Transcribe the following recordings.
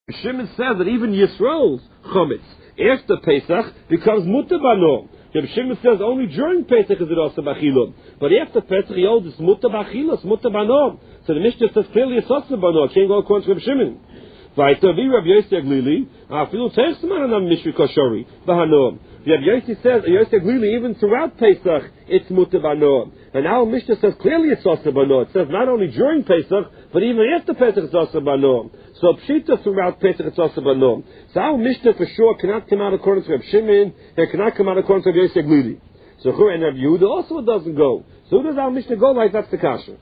Shimon says that even Yisrael's chametz after Pesach becomes mutter bano. Reb Shimon says only during Pesach is it also b'achila, but after Pesach he holds it's mutter b'achila, it's mutter bano. So the Mishnah says clearly it's also bano. It can't go according to Reb Shimon. Vayter vi Reb Yosef Glili, afilu tersman anam mishri koshori b'hano. Reb Yosef says Yosef Glili even throughout Pesach it's mutter bano. And our Mishnah says clearly it's also bano. It says not only during Pesach but even after Pesach it's also bano. So Pshita throughout Pesach it's also bano. So our Mishnah for sure cannot come out according to Reb Shimon, and cannot come out according to Reb Yosef Glili. So and Reb Yehuda also doesn't go. So who does our Mishnah go like? That's the kasha.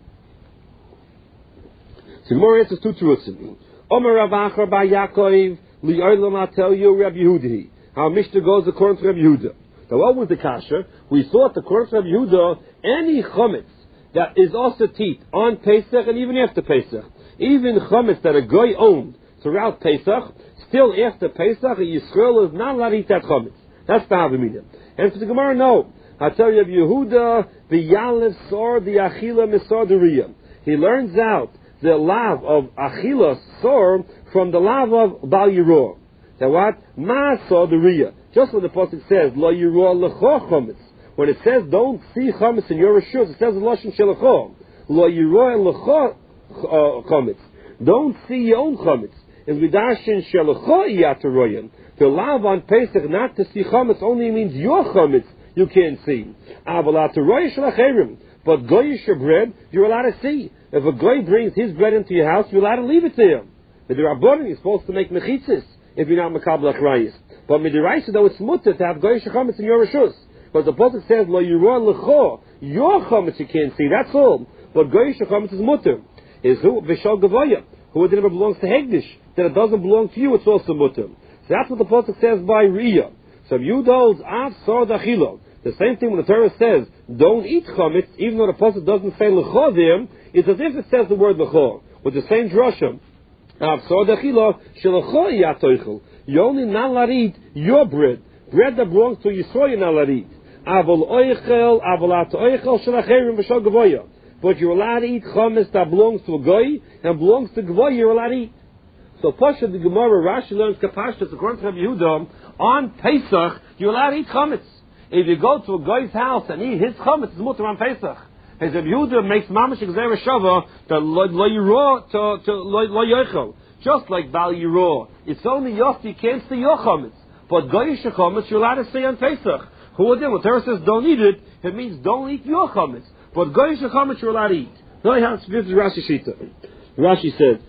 So Gemara answers two truths. Omer Rav Achar bar Yaakov li'olam I tell you Reb Yehuda. Our Mishnah goes according to Reb Yehuda. Now what was the kasha? We thought according to Reb Yehuda any chametz that is also teeth on Pesach and even after Pesach. Even chametz that a goy owned throughout Pesach, still after Pesach, a Yisrael is not allowed to eat that chametz. That's the Havamina. And for the Gemara, no. I tell you, Yehuda, the Yalev Sor, the Achila Misor Duriya. He learns out the lav of Achila Sor from the lav of Bal Yiror. That what? Ma Sor Duriya. Just when the pasuk says, Lo Yiror Lecho chametz. When it says, don't see chametz in your reshus, it says, Lashon Shelecho. Lo Yiror Lecho chametz. Don't see your own chametz. In Vidashin Shelecho Iyataroyim. The lav on Pesach not to see chametz only means your chametz you can't see. Avalataroy Shelacherim. But goyish bread you're allowed to see. If a goy brings his bread into your house, you're allowed to leave it to him. The Rabbanim is supposed to make mechitzis if you're not makabel achrayis. But midiraisa though it's mutter to have goyish chametz in your reshus. But the pasuk says lo yiror lecho, your chametz you can't see. That's all. But goyish chametz is mutter. Is who v'shal gavoya, who it never belongs to hegdish. That it doesn't belong to you, it's also mutter. So that's what the pasuk says by Riyah. So Yehuda holds av sor dachilo. The same thing when the Torah says don't eat chametz, even though the pasuk doesn't say lecho there, it's as if it says the word lecho with the same drasha. Av sor dachilo shelecho yatoichel. You only not allowed to eat your bread that belongs to Yisrael. You're not allowed to eat. Avol oichel, avolat oichel shelacherim v'shal gavoya. But you're allowed to eat chametz that belongs to a goy and belongs to gavoya. You're allowed to eat. So Pasha the Gemara Rashi learns kapashtas according to Rabbi Yehuda on Pesach you're allowed to eat chametz. If you go to a guy's house and eat his chametz, it's mutter on Pesach. As Rabbi Yehuda makes mamash gzeira shava to lo yiro to lo yochel. Just like Bal Yiro, it's only yost you can't see your chametz, but goyish chametz you're allowed to see on Pesach. Who would then? When Torah says don't eat it, it means don't eat your chametz, but goyish chametz you're allowed to eat. This is Rashi Shita. Rashi says.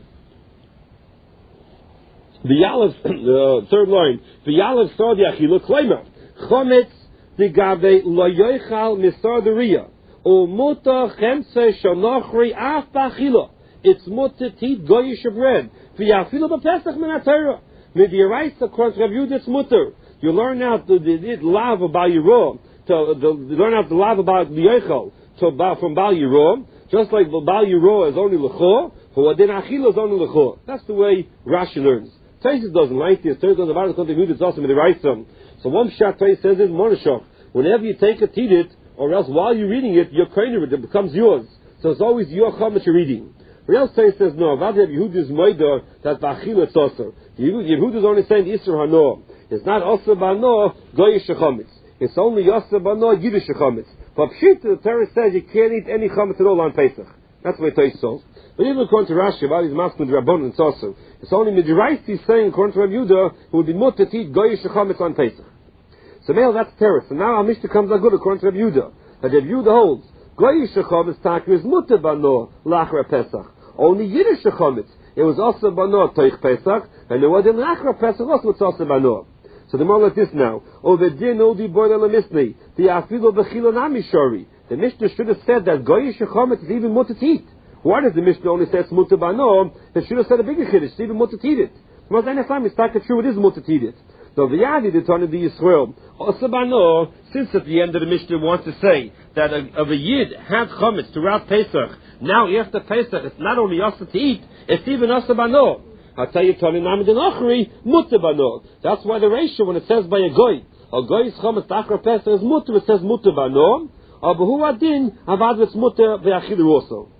The Yalev, third line. The Yalev saw the Achila Klaimer. Chometz the Gabe lo yochal misar the Riyah. O muta chemse shanochri af ba'achila. It's muta tit goyish bread. V'yafilu b'pesach min ha'Torah. Midiraisa according to Rabbi Yehuda it's mutter. You learn out the lav about Yiro, learn out the lav about Yochel from Bal Yiro, just like Bal Yiro is only lecho, for then Achila is only lecho. That's the way Rashi learns. Taisus doesn't like this. Taisus doesn't about it. It's also midiraisa. So one shot Taisus says in Monashok, whenever you take it, eat it, or else while you're reading it, you're kind of it becomes yours. So it's always your chametz you're reading. But else Taisus says no. Avad Yehuda's moider that ba'achila it's also. Yehuda's only saying Isser Hano. It's not also bano goyish chametz. It's only also bano yiddish chametz. But Pshita the Torah says you can't eat any chametz at all on Pesach. That's the way Taisus says. But even according to Rashi, about his master Rabbanon, it's also. It's only midiraisa he's saying according to Rabbi Yehuda who would be mutter to eat goyish chametz on Pesach. So now that's terror. So now our Mishnah comes out good according to Rabbi Yehuda. That Rabbi Yehuda holds goyish chametz taku is mutter bano lachra Pesach. Only yiddish chametz. It was also bano toich Pesach, and it was in lachra Pesach also it's also bano. So the more like this now. Over din odi boiler lemisni the afilu bechilo namishori. The Mishnah should have said that goyish chametz is even mutter to eat. Why does the Mishnah only say it's mutter bano? It should have said a bigger chiddush. It's even mutter to eat it. Because any time it's not true, it is mutter to eat it. So the Yadi the Tana the Yisrael also bano. Since at the end of the Mishnah wants to say that of a yid had chametz throughout Pesach. Now after Pesach, it's not only also to eat, it's even also bano. I'll tell you, Tani Namid Achri mutter bano. That's why the ratio when it says by a goy's chametz achra Pesach is mutter. It says mutter bano. Abu Adin avad it's mutter ve'achilu also.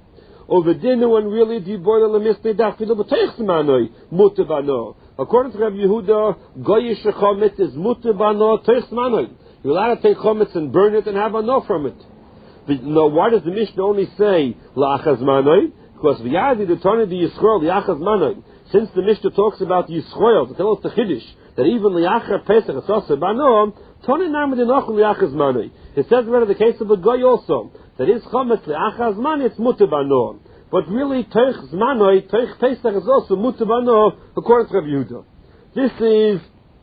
over dinner when really the boiler lemiste dafilu b'teich zmanoi muter bano. According to Rabbi Yehuda, goyish chometz is muter bano teich zmanoi. You're allowed to take chometz and burn it and have enough from it. No, why does the Mishnah only say la'achaz manoi? Because v'yadi the Tana the Yisrael la'achaz manoi. Since the Mishnah talks about Yisrael, to tell us the Chiddush that even li'achar Pesach it's also bano, Tana namid enoch li'achaz manoi. It says right in the case of a goy also that is chometz li'achaz manoi it's muter bano. But really teich zmanoi teich Pesach is also muter bano according to Rabbi Yehuda. This is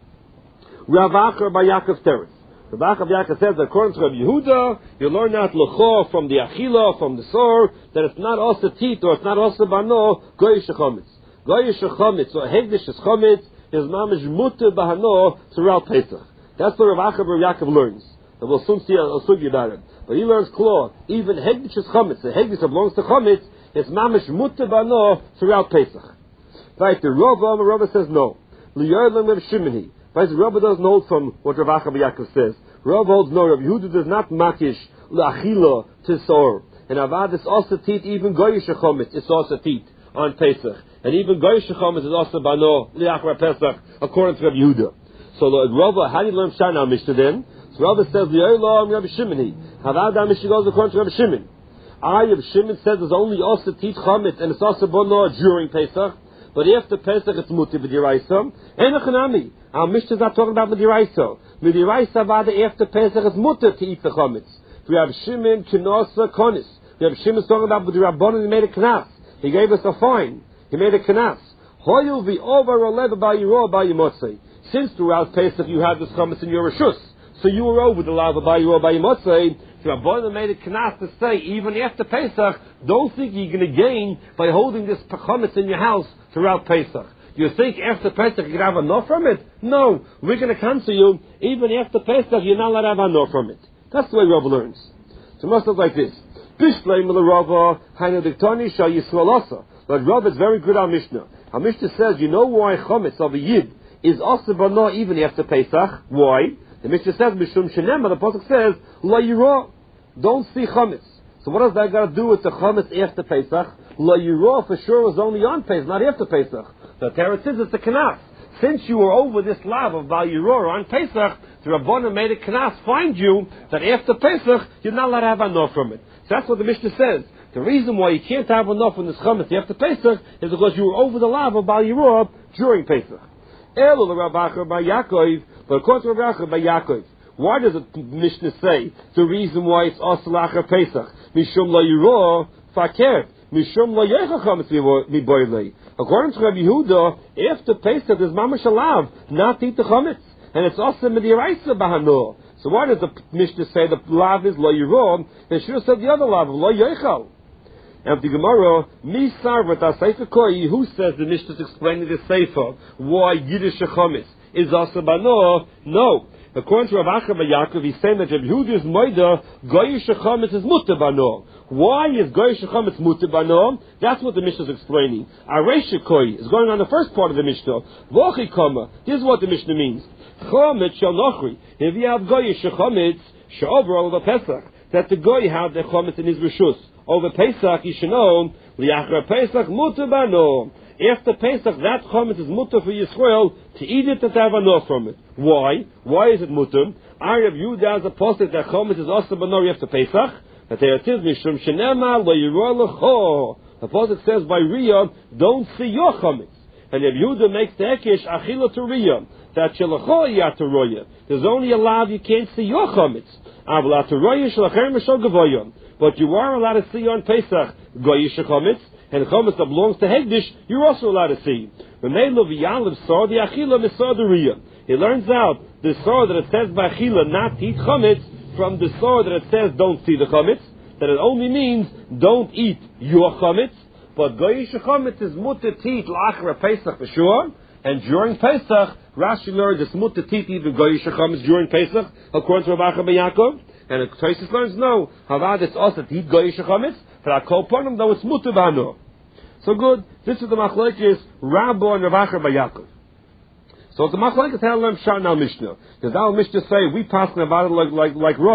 Rav Acher by Yaakov Teretz. The Bach of Yaakov says that according to Rabbi Yehuda, you learn that l'cho from the achila, from the sor, that it's not also tit or it's not also bano, goyish chometz. Goyish chometz, or hegdish is chometz, is mamish muter bahano throughout Pesach. That's what Rav Acher Bar Yaakov learns. And we'll soon see a sugi about it. But he learns klar, even hegdish is chometz, the hegdish that belongs to chometz, is mamish muter bahano throughout Pesach. Right, the Rava says no. L'yarlam Rav Shimoni. But Rabbi doesn't hold from what Rav Acher Bar Yaakov says. Rav holds no. Rabbi Yehuda does not makish l'achila to sor. And avad is also tit. Even goyish chometz is also tit on Pesach. And even goyish chometz is also bano liachar Pesach according to Rabbi Yehuda. So Rav, how do you learn Shana Mishnah then? So Rav says the Olam Rabbi Shimoni. Havad Mishnah goes according to Rabbi Shimon. Rabbi Shimon says it's only also tit chometz and it's also bano during Pesach. But after Pesach it's muti b'diraisa. And a chanami. Our Mishnah is not talking about b'diraisa. B'diraisa vada after Pesach it's muti to eat the chametz. We have Shimon kinosa konis. We have Shimon talking about b'dirabbanan. He made a knas. He gave us a fine. He made a knas. Hoyu v'over oleva b'yiro b'yimotzei. Since throughout Pesach you had this chametz in your reshus, so you were over the lava b'yiro b'yimotzei. So Rabbanan made a knas to say, even after Pesach, don't think you're going to gain by holding this chametz in your house throughout Pesach. You think after Pesach you can have enough from it? No, we're going to cancel you. Even after Pesach, you're not allowed to have enough from it. That's the way Rabba learns. So it must look like this. Bishlei Rava Hainadiktani Shal Yisrael Asa. But Rabba is very good on Mishnah. Our Mishnah says, you know why chametz of a yid is also bana even after Pesach? Why? The Mishnah says, Mishum Shenema, the Pasuk says, La Yirah, don't see chametz. So what does that got to do with the chametz after Pesach? La Yirah for sure was only on Pesach, not after Pesach. The Teretz says it's a knas. Since you were over this lav of Bal Yirah on Pesach, the Rabbanan made a knas find you that after Pesach, you're not allowed to have enough from it. So that's what the Mishnah says. The reason why you can't have enough from this chametz after Pesach is because you were over the lav of Bal Yirah during Pesach. Elo Rav Acher Bar Yaakov. But according to Rav Acher Bar Yaakov, why does the Mishnah say the reason why it's also lachar Pesach? Mishum la yiro faker. Mishum la yecha chametz miboilei. According to Rabbi Yehuda, after Pesach there's mamash alav, not to eat the chametz, and it's also midiraisa bahano. So why does the Mishnah say the lav is la yiro? They should have said the other lav, la yechal. And the Gemara, mi sarvat aseifa koi, who says the Mishnah is explaining the seifa why Yiddish chametz is also bano? No. According to Rav Acher Bar Yaakov, he's saying that Rabbi Yehuda's moida goyish chametz is muter bano. Why is goyish chametz muter bano? That's what the Mishnah is explaining. Areisha koi is going on the first part of the Mishnah. Vochi kama. This is what the Mishnah means. Chametz shel nochri. If you have goyish chametz she'over over Pesach, that the goy have the chametz in his reshus over Pesach, you should know liachar Pesach muter bano. After Pesach, that chametz is mutter for Yisrael to eat it and to have enough from it. Why? Why is it mutter? Arab Yehuda has a posted that chametz is also banor after Pesach. That there it is mishum shenema lo yirah lecho. The posted says by Riyah, don't see your chametz. And if Yehuda makes the ekesh achila to Riyah, that shelacho yata roya. There's only a lav you can't see your chametz. Avla to roya shelachem mishal gavoyam. But you are allowed to see on Pesach goyish chametz. And chametz that belongs to Hegdish, you're also allowed to see. When they love Yalav saw the Achila Misar the Riyah. He learns out the saw that it says by Achila not to eat chametz from the saw that it says don't see the chametz. That it only means don't eat your chametz. But goyish chametz is mutter to eat l'achar Pesach for sure. And during Pesach, Rashi learns it's mutter to eat even goyish chametz during Pesach, according to Rav Acher Bar Yaakov. And Tosfos learns no. Havad it's also to eat goyish chametz. For I call upon him, though it's mutter bano. So good. This is the machlekes Rabba and Rav Acher Bar Yaakov. So the machlekes how to learn Shana Mishnah. Because our Mishnah say we pass about it like Rava.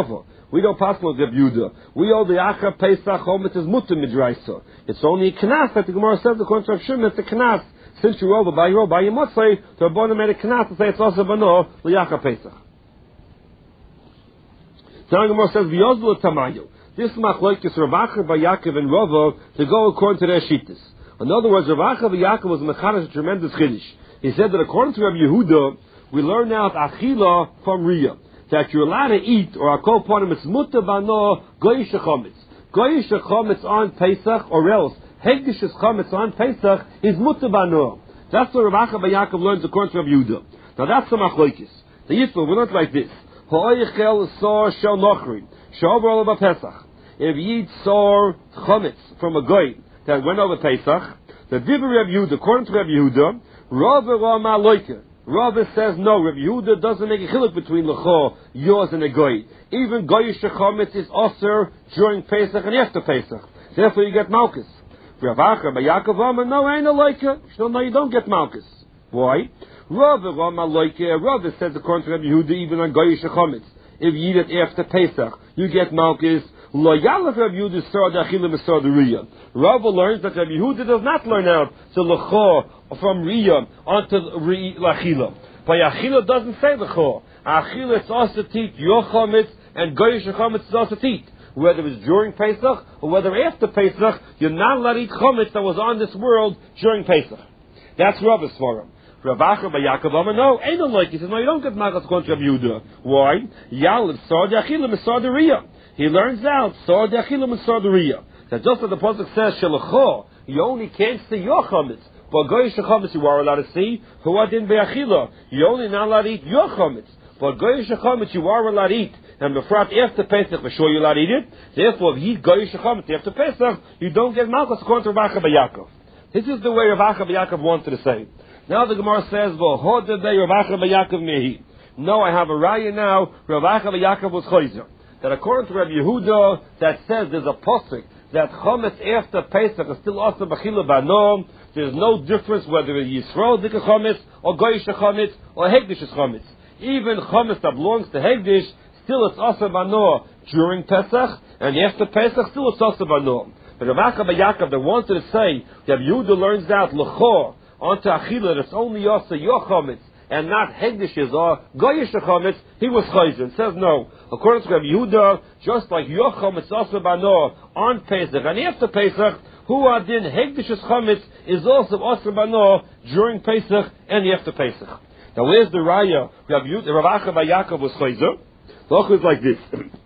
We don't pass like Rabbi Yehuda. We hold the Achar Pesach Chometz is mutter midraisa. It's only a knas that the Gemara says the contract of Shimon. It's a knas. Since you're over by your Motzei, to Rabbanan made a knas to say it's also bano l'Achar Pesach. Now the Gemara says v'yozlu tamayu. This machlokes Rav Acher bar Yaakov and Rava to go according to their shittas. In other words, Rav Acher bar Yaakov was mechadish a tremendous chiddush. He said that according to Rabbi Yehuda, we learn out achila from Riyah, that you're allowed to eat, or akol ponim it's mutter bano goyish chametz. Goyish chametz on Pesach, or else hegdish chametz on Pesach is mutter bano. That's what Rav Acher bar Yaakov learns according to Rabbi Yehuda. Now that's the machlokes. The Yisrael, we're not like this. Ha'oichel sor shel nochrin shavar over Pesach. If you eat sor chametz from a goy that went over Pesach, the Divrei Rabbi Yehuda, according to Rabbi Yehuda, Rava Rama Loike. Rava says no. Rabbi Yehuda doesn't make a chiluk between lecho, yours, and a goy. Even goyish chametz is osir during Pesach and after Pesach. Therefore, you get malchus. Rav Acher bar Yaakov Rama, no, ain't a loike. No, you don't get malchus. Why? Rava Rama Loike. Rava says according to Rabbi Yehuda, even on goyish chametz, if you eat it after Pesach, you get malchus. Lo yalef Rabbi Yehuda sor da'achila misor d'riyah. Rava learns that Rabbi Yehuda does not learn out to lecho from riyah onto l'achila. But achila doesn't say lecho. Achila it's also teat your chametz and goyish chametz is also teat. Whether it's during Pesach or whether after Pesach, you're not allowed to eat chametz that was on this world during Pesach. That's Rava's forum. Rav Acher bar Yaakov Amar, no, ain't no like. He says, no, you don't get malchus according to Rabbi Yehuda. Why? Yalef sor da'achila misor d'riyah. He learns out sor da'achila misor d'riyah. That just as the pasuk says shelecho, you only can't see your chametz, but goyish chametz you are allowed to see. Who adin be'achila, you only not allowed to eat your chametz, but goyish chametz you are allowed to eat. And befrat after Pesach, for sure you're allowed to eat it. Therefore, if you eat goyish chametz after Pesach, you don't get malchus according to Rav Acher bar Yaakov. This is the way Rav Acher bar Yaakov wanted to say. Now the Gemara says, "V'hodeh Rav Acher bar Yaakov mehi." No, I have a raya now. Rav Acher bar Yaakov was chayzer. That according to Rabbi Yehuda, that says there's a posuk that chametz after Pesach is still also b'chila b'ano. There's no difference whether it's Yisrael dika chametz or goyish chametz or hegdish chametz. Even chametz that belongs to hegdish, still it's also b'ano during Pesach, and after Pesach still it's also b'ano. But Rav Acher bar Yaakov that wanted to say that Yehuda learns out l'chor onto achila, it's only also your chametz and not hegdishes or goyish chametz. He was chayzer. Says no. According to Rabbi Yehuda, just like your chametz also bano on Pesach and after Pesach, who adin hegdishes chametz is also bano during Pesach and after Pesach. Now where's the raya? Rav Acher bar Yaakov was chayzer. The loch is like this.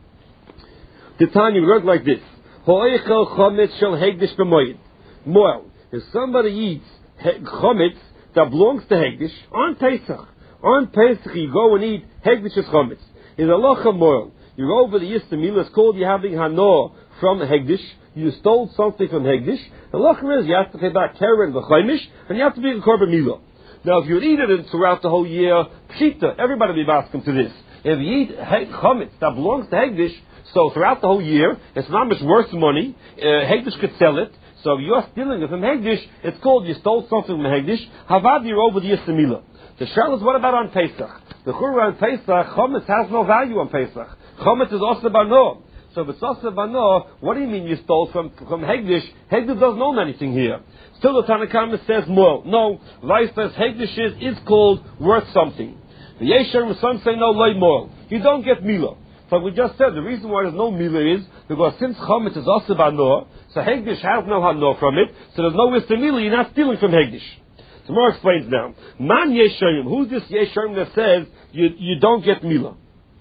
The Tanya worked like this. Ho'echel chametz shel hegdish b'moed. Well, if somebody eats chametz that belongs to hegdish on Pesach you go and eat hegdish's chametz. In the halacha moral, you're over the yistamila. It's called you having hano from hegdish. You stole something from hegdish. The halacha is you have to pay back keren v'chaimish, and you have to be a korban milah. Now, if you eat it throughout the whole year, pshita, everybody will be asking to this. If you eat chametz that belongs to hegdish, so throughout the whole year, it's not much worth money. Hegdish could sell it. So if you're stealing it from hegdish, it's called you stole something from hegdish. Havad, you're over the yistamila. The shell is what about on Pesach? The chura on Pesach, chametz has no value on Pesach. Chametz is also bano. So if it's also bano, what do you mean you stole from hegdish? Hegdish doesn't own anything here. Still the Tanna Kamma says more. No, Rice says hegdish is called worth something. The Yesher, some say no, loy more. You don't get milah. But we just said the reason why there's no milah is because since chametz is also bano, so hegdish has no hano from it, so there's no wisdom milah, you're not stealing from hegdish. So more explains now. Man Yesharim, who's this Yesharim that says you don't get milah?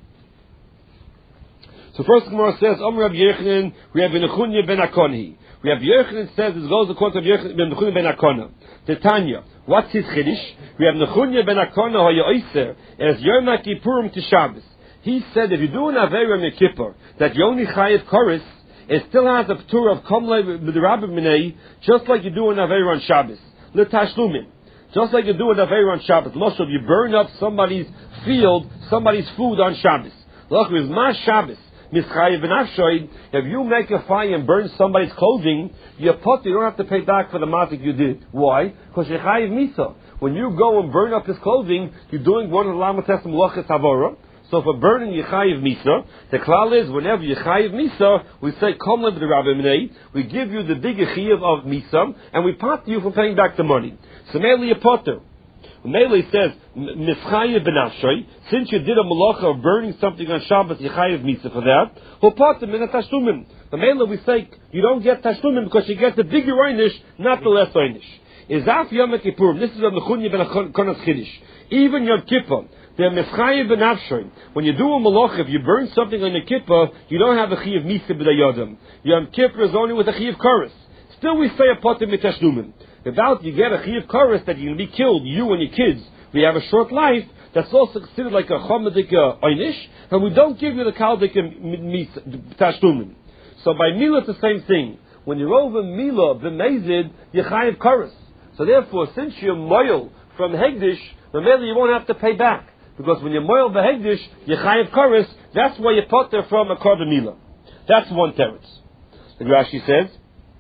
So first Gemara says, Rabbi Yochanan, we have Nechunya ben Akoni. We have Yochanan says it goes according to Nechunya ben Akona. Tanya, what's his chiddush? We have Nechunya ben Akona hoya as Yom Kippurim to Shabbos. He said if you do an Aveira on Yom Kippur, that you only chayiv koris, it still has a p'tur of komlei b'derabim minei, just like you do an Aveira on Shabbos. L'tashlumin. Just like you do an Aveira on Shabbos. Most of you burn up somebody's field, somebody's food on Shabbos. Look, with ma Shabbos, mischayiv v'nafshoid, if you make a fire and burn somebody's clothing, you don't have to pay back for the mazik you did. Why? Because you're chayiv misa. When you go and burn up his clothing, you're doing one of the lamates melachas havora. So for burning Yechayiv Misa, the klal is whenever Yechayiv Misa, we say Kom Lev Rabbi Minei, we give you the big Yechayiv of Misa, and we part you from paying back the money. So Mele Potter. Mele says Mischayiv Benafshay, since you did a malacha of burning something on Shabbos, Yechayiv Misa for that, Ho Potter Min Tashlumim. The Mele we say you don't get Tashlumim because you get the bigger Einish, not the less Einish. Izaf Yom Kippurim. This is a Mechunya Ben Konas Chiddush. Even Yom Kippur. When you do a malach, if you burn something on the kippah, you don't have a chiyav misa b'dayadim. Yom Kippur is only with a chiyav kares. Still we say a potem mitashlumin. Without you get a chiyav kares that you're going to be killed, you and your kids, we have a short life, that's also considered like a chomedik einish, and we don't give you the kaldik tashlumin. So by milah it's the same thing. When you're over milah, b'mezid, you chayav kares. So therefore, since you're moil from hegdish, the milah you won't have to pay back. Because when you're moil behegdish, you chayiv kares, that's why you put there from a korban milah. That's one teretz. The Rashi says,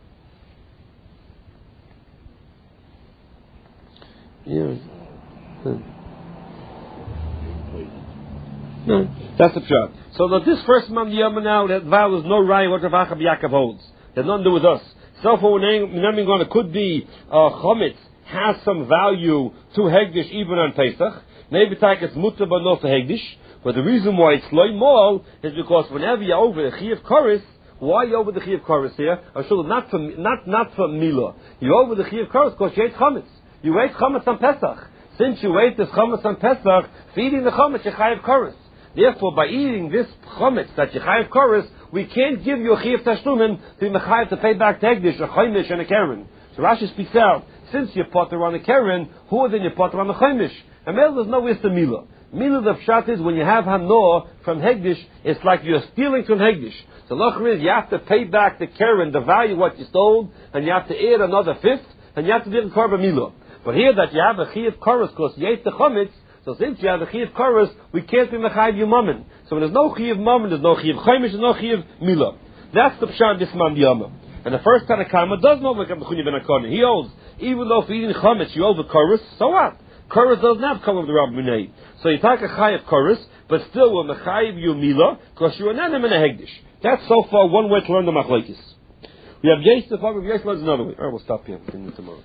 no, that's the pshat. So that this first man yama now, that vow is no raya what Rav Acha Yaakov holds. It has nothing to do with us. So for when it could be chometz has some value to hegdish even on Pesach. Maybe it's mutter but not for hegdish. But the reason why it's loy mol is because whenever you're over the chiyav kares, why are you over the chiyav kares here? I'm sure not for milah. You're over the chiyav kares because you ate chametz. You ate chametz on Pesach. Since you ate this chametz on Pesach, feeding the chametz you chayav kares. Therefore, by eating this chametz that you chayav kares, we can't give you a chiyav tashlumin to be mechayev to pay back to hegdish, a chaimish, and a keren. So Rashi speaks out. Since you potter on the keren, who then you potter on the chaimish? And there's no way to milah. Milah the pshat is when you have hanoah from hegdish, it's like you're stealing from hegdish. So lochmer is you have to pay back the keren, the value of what you stole, and you have to add another fifth, and you have to give a korban milah. But here that you have a chiyav kares because you ate the chametz, so since you have a chiyav kares, we can't be mechayev you mammon. So when there's no chiyav mammon, there's no chiyav chaimish, there's no chiyav milah. That's the pshat this man yama. And the first Tanakama does not make a mechunya ben akon. He holds, even though for eating chametz you over kares, so what? Kares doesn't have come of the Rabbi Minei. So you take a chayiv kares, but still we're mechayiv you milah, because you're an enem and a hegdish. That's so far one way to learn the machlekes. We have Yosef, Yosef learns another way. Alright, we'll stop here. Continue tomorrow.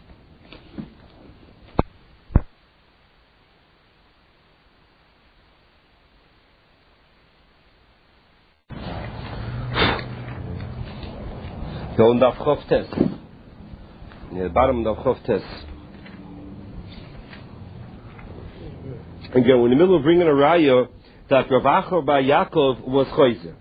Go on the Chof Tes. Near the bottom of the Chof Tes. Again, we're in the middle of bringing a raya that Rav Acha Bar Yaakov was choizer.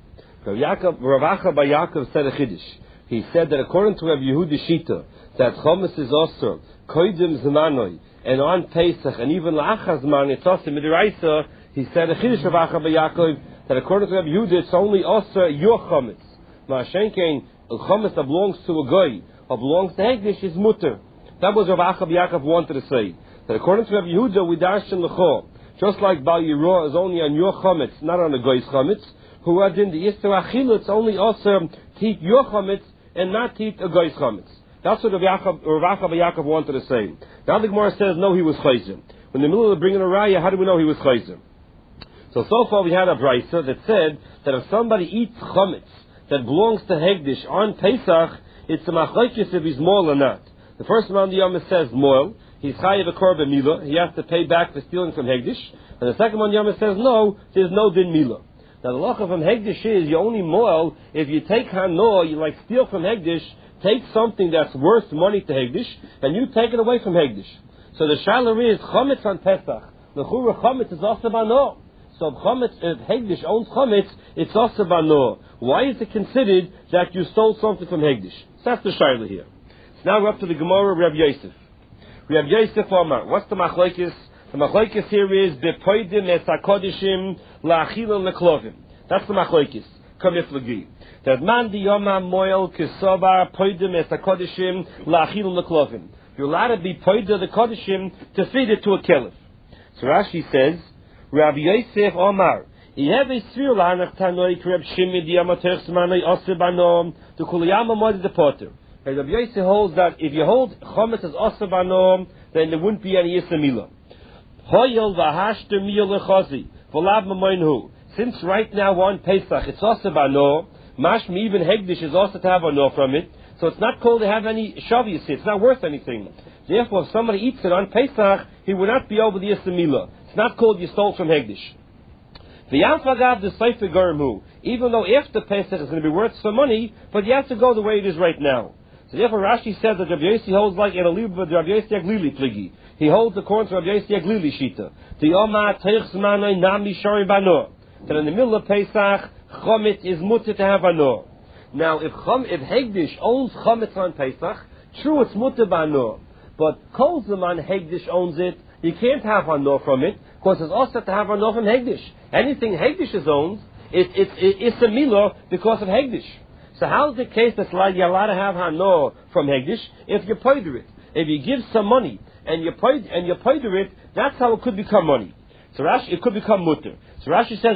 Rav Acha Bar Yaakov said a chiddush. He said that according to Rav Yehudi Shita, that chometz is also koidim zmanoi, and on Pesach, and even la'achar zman, it's also midiraisa. He said a chiddush Rav Acha Bar Yaakov that according to Rav Yehudi, it's only also your chometz. Ma'ashenkein, a chometz that belongs to a goy or belongs to hegdish is mutter. That was Rav Acha Bar Yaakov wanted to say. That according to Rav Yehuda, we darshan l'cho. Just like Bal Yirah is only on your chametz, not on the goy's chametz, who are in the Yisra Achila, it's only also to eat your chametz and not to eat a goy's chametz. That's what Rav Acha Bar Yaakov wanted to say. Now the Gemara says, no, he was chayzer. In the middle of bringing a raya, how do we know he was chayzer? So far we had a brisa that said that if somebody eats chametz that belongs to hegdish on Pesach, it's a machlekes if he's moil or not. The first man the Yom says moil. He's chayiv a korban milah. He has to pay back for stealing from hegdish. And the second one Yama says no, there's no din milah. Now the lacha from hegdish is you only moel if you take hanoah, you like steal from hegdish, take something that's worth money to hegdish, and you take it away from hegdish. So the shaila is chametz on Pesach. The chura chametz is also banoah. So if hegdish owns chametz, it's also banoah. Why is it considered that you stole something from hegdish? So that's the shaila here. So now we're up to the Gemara of Rav Yosef. We have Yosef Omar. What's the machlekes? The machlekes here is bepoidim es hakodishim la'achilon leklovim. That's the machlekes. Kamiflagi. That man di yoma moel kisobar poidim es hakodishim la'achilon leklovim. You're allowed to be poidim the kodishim to feed it to a kelef. So Rashi says, Rabbi Yosef Omar. Yeheve svir la'anach tanoi kreb shimi di yoma terch zmanoi osir banom to kuliyama mod the potter. And Rabbi Yosef holds that if you hold chometz as osir banom, then there wouldn't be any yisra milah. Hoyel v'hashter miyol lechazi v'lav mamoinhu. since right now on Pesach it's also bano, mashmi even hegdish is also to have ano from it, so it's not called to have any shavi. It's not worth anything. Therefore, if somebody eats it on Pesach, he will not be over the Yistamila. It's not called you stole from hegdish. V'yamfagav the Seifer Garmu, even though after Pesach is going to be worth some money, but you have to go the way it is right now. So therefore Rashi says that Rabbi Yossi holds like in a libra Rabbi Yossi Aglili pligi. He holds according to Rabbi Yossi Aglili shita. The Oma Teich Zmanoi Nami Shori Bano. That in the middle of Pesach, Chomet is mutter to have ano. Now if Hegdish owns Chomet on Pesach, true it's mutter bano. But Kol Zaman Hegdish owns it, you can't have ano from it, because it's also to have ano from Hegdish. Anything Hegdish is owned, it's a milah because of Hegdish. So how's the case that you're allowed to have ano from Hegdish if you poider it? If you give some money and you poider it, that's how it could become money. So Rashi, it could become mutter. So Rashi says,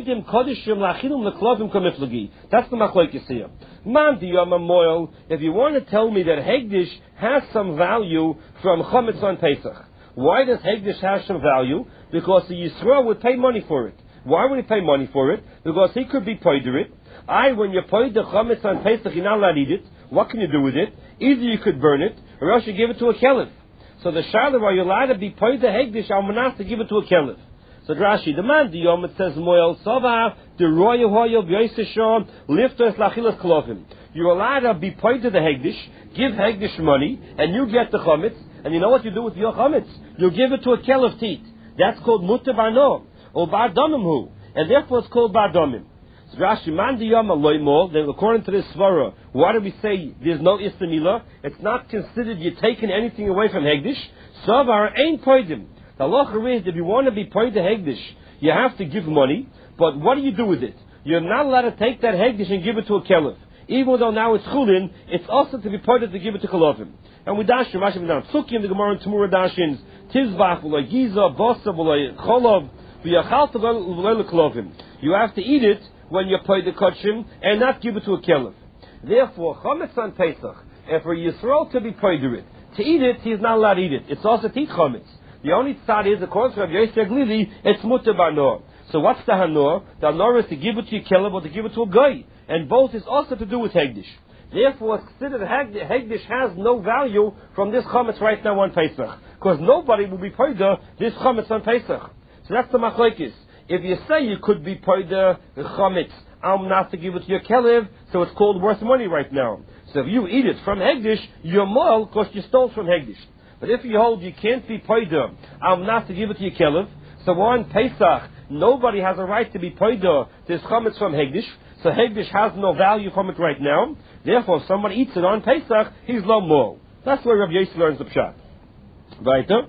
that's the machlokes here. Man diyama moil, if you want to tell me that Hegdish has some value from Chometz on Pesach. Why does Hegdish have some value? Because the Yisrael would pay money for it. Why would he pay money for it? Because he could be poider it. When you poider Chometz on Pesach, you're not allowed to eat it. What can you do with it? Either you could burn it, or else you give it to a kelef. So the Shaila, are you allowed to be poider Hegdish, Almanas, to give it to a kelef? So Rashi, the man the Yom, it says Moel Sava, the Royal Hoyel B'Yisashon, Liftos Lachilas Klovim. You're allowed to be pointed the Hegdish, give Hegdish money, and you get the Chometz, and you know what you do with your Chometz? You give it to a Kelef Tit. That's called Mutter Bano, or Bar Domim Hu, and therefore it's called Bar Domim. So Rashi, man the Yom Aloy Mol, then according to this Svara, why do we say there's no Istamila? It's not considered you're taking anything away from Hegdish. Savar ain't poidim. The halacha is, if you want to be paid the hegdish, you have to give money, but what do you do with it? You're not allowed to take that hegdish and give it to a kelef. Even though now it's chulin, it's also to be paid to give it to kelovim. And we dash Rashi down. Psuki in the Gemara and Tamura dashins, tizbach, v'loi giza, bosa, v'loi cholov, v'yachal v'loi kelovim. You have to eat it when you're paid the kachim, and not give it to a kelef. Therefore, Chometz on Pesach, and for Yisrael to be paid it, to eat it, he's not allowed to eat it. It's also to eat Chometz. The only tzad is, according to Rabbi Yossi Aglili, it's mutter b'anor. So what's the hanor? The hanor is to give it to a kelef or to give it to a guy. And both is also to do with Hegdish. Therefore, it's considered Hegdish has no value from this Chometz right now on Pesach. Because nobody will be poider this Chometz on Pesach. So that's the machlokes. If you say you could be poider the Chometz, not to give it to your kelef, so it's called worth money right now. So if you eat it from Hegdish, you're mol because you stole from Hegdish. But if you hold you can't be poider, not to give it to your kelef, so on Pesach, nobody has a right to be poider this Chometz from Hegdish, so Hegdish has no value from it right now. Therefore, if someone eats it on Pesach, he's lo mol. That's where Rabbi Yossi learns the pshat. Weiter.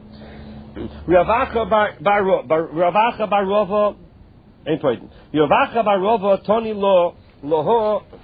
Ravacha bar Rova, ain't poider. Ravacha bar Rova, Toni lo loho